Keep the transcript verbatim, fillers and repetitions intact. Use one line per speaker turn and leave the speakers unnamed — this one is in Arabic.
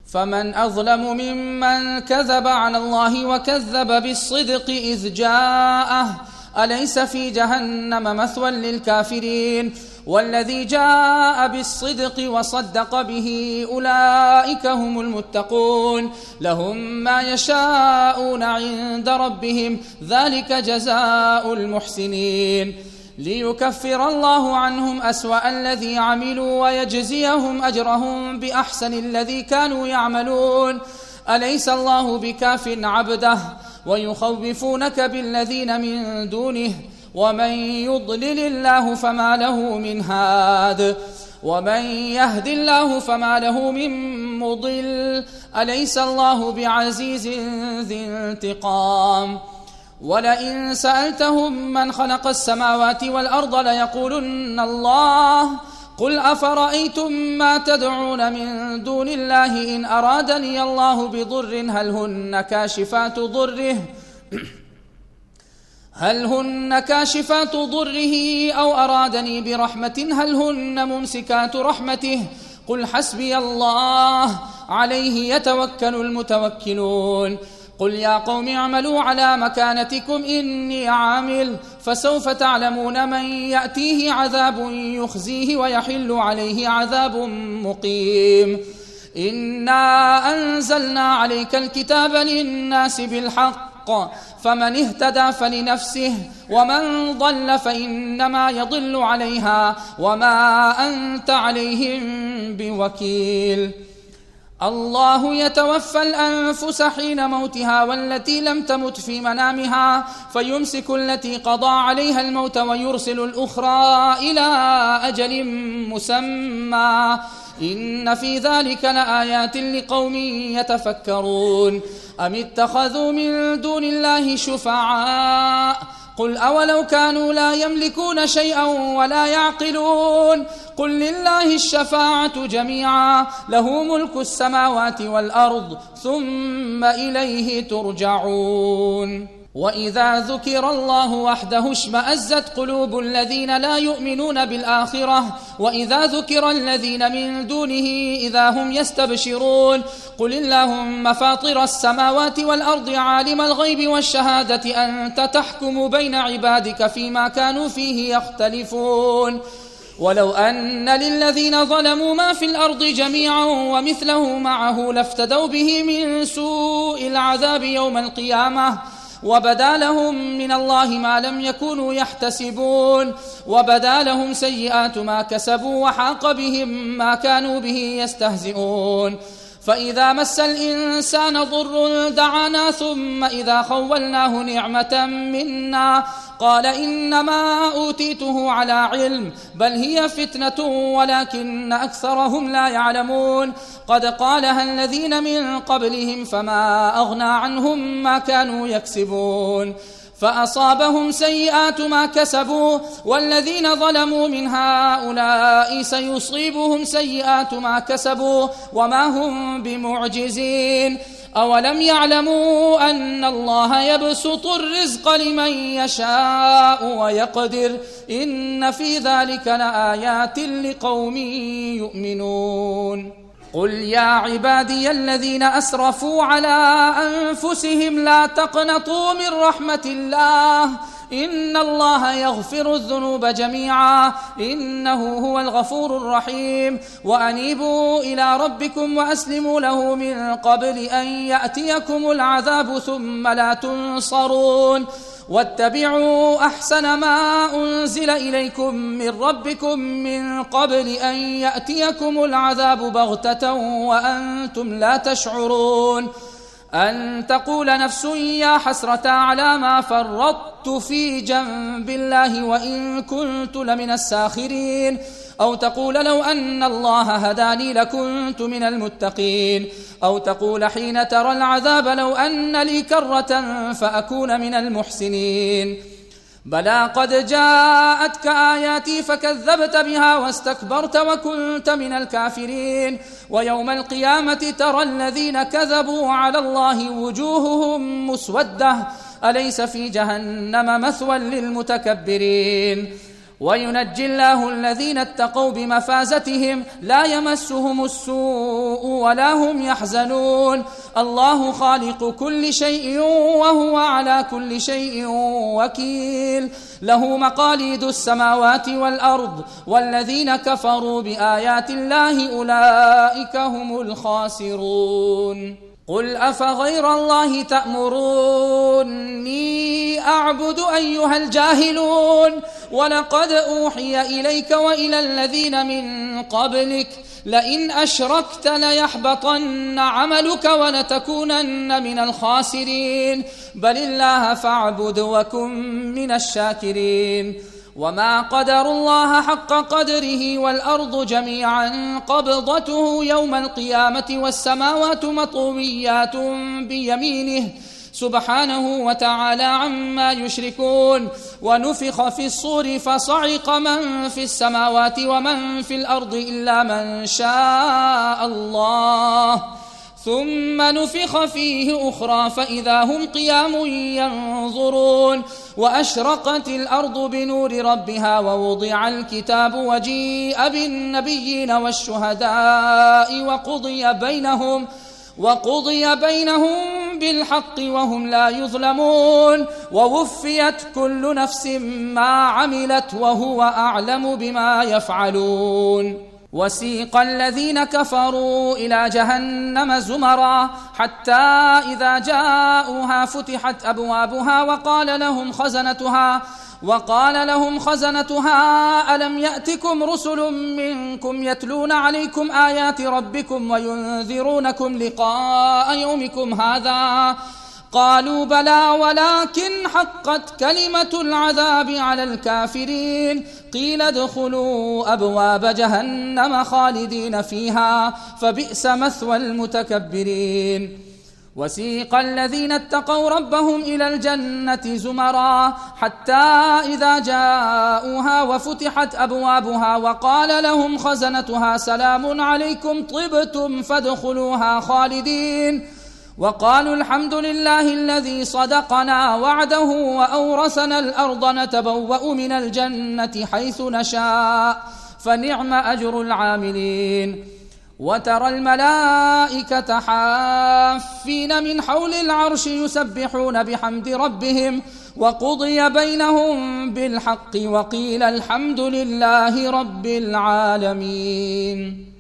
فمن أظلم ممن كذب على الله وكذب بالصدق إذ جاءه أليس في جهنم مثوى للكافرين والذي جاء بالصدق وصدق به أولئك هم المتقون لهم ما يشاءون عند ربهم ذلك جزاء المحسنين ليكفر الله عنهم أسوأ الذي عملوا ويجزيهم أجرهم بأحسن الذي كانوا يعملون أليس الله بكاف عبده ويخوفونك بالذين من دونه ومن يضلل الله فما له من هاد ومن يهد الله فما له من مضل أليس الله بعزيز ذي انتقام ولئن سألتهم من خلق السماوات والأرض ليقولن الله قل أفرأيتم ما تدعون من دون الله إن أرادني الله بضر هل هن كاشفات ضره هل هن كاشفات ضره أو أرادني برحمة هل هن ممسكات رحمته قل حسبي الله عليه يتوكل المتوكلون قل يا قوم اعملوا على مكانتكم إني عامل فسوف تعلمون من يأتيه عذاب يخزيه ويحل عليه عذاب مقيم إنا أنزلنا عليك الكتاب للناس بالحق فمن اهتدى فلنفسه ومن ضل فإنما يضل عليها وما أنت عليهم بوكيل الله يتوفى الأنفس حين موتها والتي لم تمت في منامها فيمسك التي قضى عليها الموت ويرسل الأخرى إلى أجل مسمى إن في ذلك لآيات لقوم يتفكرون أم اتخذوا من دون الله شفعاء قل أولو كانوا لا يملكون شيئا ولا يعقلون قل لله الشفاعة جميعا له ملك السماوات والأرض ثم إليه ترجعون وإذا ذكر الله وحده اشمأزت قلوب الذين لا يؤمنون بالآخرة وإذا ذكر الذين من دونه إذا هم يستبشرون قل اللهم فاطر السماوات والأرض عالم الغيب والشهادة أنت تحكم بين عبادك فيما كانوا فيه يختلفون ولو أن للذين ظلموا ما في الأرض جميعا ومثله معه لافتدوا به من سوء العذاب يوم القيامة وبدا لهم من الله ما لم يكونوا يحتسبون وبدا لهم سيئات ما كسبوا وحاق بهم ما كانوا به يستهزئون فإذا مس الإنسان ضر دعانا ثم إذا خولناه نعمة منا قال إنما أوتيته على علم بل هي فتنة ولكن أكثرهم لا يعلمون قد قالها الذين من قبلهم فما أغنى عنهم ما كانوا يكسبون فأصابهم سيئات ما كسبوا والذين ظلموا من هؤلاء سيصيبهم سيئات ما كسبوا وما هم بمعجزين أولم يعلموا أن الله يبسط الرزق لمن يشاء ويقدر إن في ذلك لآيات لقوم يؤمنون قل يا عبادي الذين أسرفوا على أنفسهم لا تقنطوا من رحمة الله إن الله يغفر الذنوب جميعا إنه هو الغفور الرحيم وأنيبوا إلى ربكم وأسلموا له من قبل أن يأتيكم العذاب ثم لا تنصرون واتبعوا أحسن ما أنزل إليكم من ربكم من قبل أن يأتيكم العذاب بغتة وأنتم لا تشعرون أن تقول نفس يا حسرة على ما فرطت في جنب الله وإن كنت لمن الساخرين أو تقول لو أن الله هداني لكنت من المتقين أو تقول حين ترى العذاب لو أن لي كرة فأكون من المحسنين بلى قد جاءتك آياتي فكذبت بها واستكبرت وكنت من الكافرين ويوم القيامة ترى الذين كذبوا على الله وجوههم مسودة أليس في جهنم مثوى للمتكبرين وينجي الله الذين اتقوا بمفازتهم لا يمسهم السوء ولا هم يحزنون. الله خالق كل شيء وهو على كل شيء وكيل. له مقاليد السماوات والأرض والذين كفروا بآيات الله أولئك هم الخاسرون. قل أفغير الله تأمروني أعبد أيها الجاهلون ولقد أوحي إليك وإلى الذين من قبلك لئن أشركت ليحبطن عملك ولتكونن من الخاسرين بل الله فاعبد وكن من الشاكرين. وما قدر الله حق قدره والأرض جميعا قبضته يوم القيامة والسماوات مطويات بيمينه سبحانه وتعالى عما يشركون. ونفخ في الصور فصعق من في السماوات ومن في الأرض إلا من شاء الله ثم نفخ فيه أخرى فإذا هم قيام ينظرون. وأشرقت الأرض بنور ربها ووضع الكتاب وجيء بالنبيين والشهداء وقضي بينهم وقضي بينهم بالحق وهم لا يظلمون. ووفيت كل نفس ما عملت وهو أعلم بما يفعلون. وسيق الذين كفروا إلى جهنم زمرا حتى إذا جاءوها فتحت أبوابها وقال لهم خزنتها وقال لهم خزنتها ألم يأتكم رسل منكم يتلون عليكم آيات ربكم وينذرونكم لقاء يومكم هذا قالوا بلى ولكن حقت كلمة العذاب على الكافرين قيل ادخلوا أبواب جهنم خالدين فيها فبئس مثوى المتكبرين. وسيق الذين اتقوا ربهم إلى الجنة زمرا حتى إذا جاءوها وفتحت أبوابها وقال لهم خزنتها سلام عليكم طبتم فادخلوها خالدين وقالوا الحمد لله الذي صدقنا وعده وأورثنا الأرض نتبوأ من الجنة حيث نشاء فنعم أجر العاملين. وترى الملائكة حافين من حول العرش يسبحون بحمد ربهم وقضي بينهم بالحق وقيل الحمد لله رب العالمين.